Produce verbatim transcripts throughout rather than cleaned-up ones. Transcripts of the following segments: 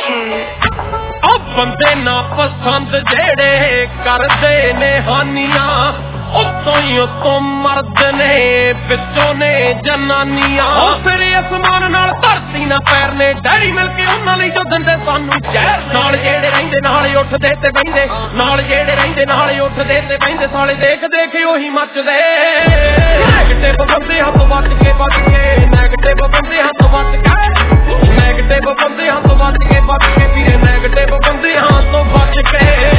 बंदे ना पसंद जेड़े करदे ने हानियां उतों ही उतों मर्द ने पिछों ने जनानियां फिर आसमान नाल धरती ना पैर ने डैरी मिल के उन्हां लई जो दिंदे सानू जहर नाल जेड़े रहिंदे नाल उठदे ते बहिंदे नाल जेड़े रहिंदे नाल उठदे ते बहिंदे साले देख देख ओही मचदे नेगेटिव बंदे हां तो बच के बच के नेगेटिव बंदे हां तो बच के नेगेटिव बंदे हां तो बच के बच के वीरे नेगेटिव बंदे हां तो बच के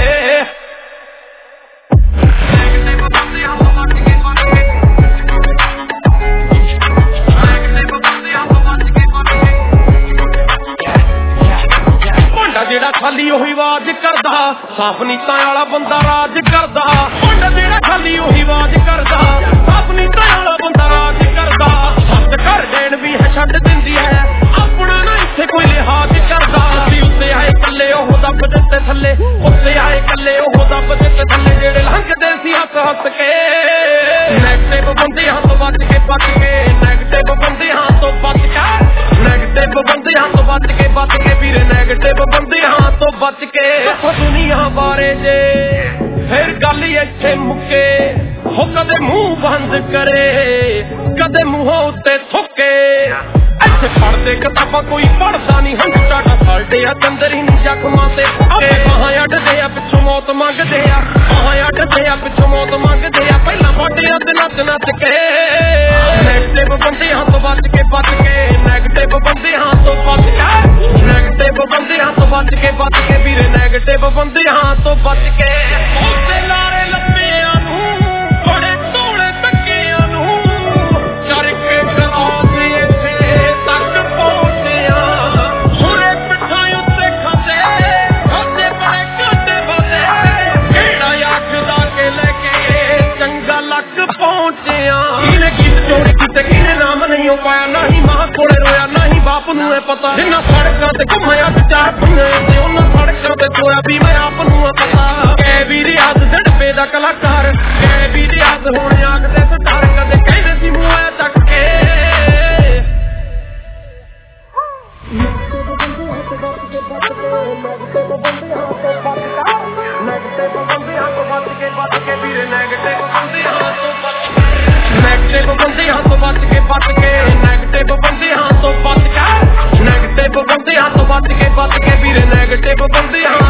जेड़ा खाली ओही आवाज करदा साफ नीतां वाला बंदा राज करदा मुंडा जेड़ा खाली ओही आवाज करदा साफ नीतां वाला बंदा राज करदा सत घर देन भी है छड्ड दिंदी है अपना ना इत्थे कोई लिहाज करदा सी उत्ते आए कल्ले ओह दब दित्ते थल्ले उत्ते आए कल्ले ओह दब दित्ते थल्ले जेड़े लंघदे सी हੱਸ हੱस के नेगेटिव बंदे हां तो बच के बच के नेगेटिव बंदे हां तो बच के नेगेटिव बंदे हां तो बच के बच के वीरे नेगेटिव बंदे हां तो बच के दुनिया बारे जे फिर गल इत्थे मुके हो कदे मुंह बंद करे कदे मुंहों उत्ते थुके इत्थे पढ़दे किताबां कोई पढ़दा नहीं हंस टाटा साडे आ चंदर ही नहीं जख्मां ते बाहां अड्डदे आ पिछों मौत मंगदे आ बाहां अड्डदे आ पिछों मौत मंगदे आ पहला बाटियां ते नच नच के नेगेटिव बंदे हां तो बच के बच के नेगेटिव बंदे हां तो बच के नेगेटिव बंदे हां तो बच के बच के वीरे नेगेटिव बंदे हां तो बच के उसे लारे लम्बियां नू बड़े तोड़े तकियां नू चर के गलास इत्थे तक पहुंचिया हुरे पिठा उत्ते खाते खाते बड़े काटे वादे केड़ा आखदा के लेके चंगा लक पहुंचिया इने गीत चोरी कीते किने नाम नहीं हो पाया ना ही मां कोले रोया ना ही बाप नू है पता जिन्ना सड़कां ते घुमया ते चार पुने ते उन्हां सड़कां ते चोया भी मैं आप नू है पता कै भी रियाज दड़पे दा कलाकार कै भी रियाज होने आखदे सटार कदे कहदे सी मूंह तक के नेगेटिव बंदे हां तो बच के बच के वीरे नेगेटिव बंदे हां तो बच नेगेटिव बंदे हां तो बच के बच के नेगेटिव बंदे हां तो बच के नेगेटिव बंदे हां तो बच के बच के वीरे नेगेटिव बंदे हां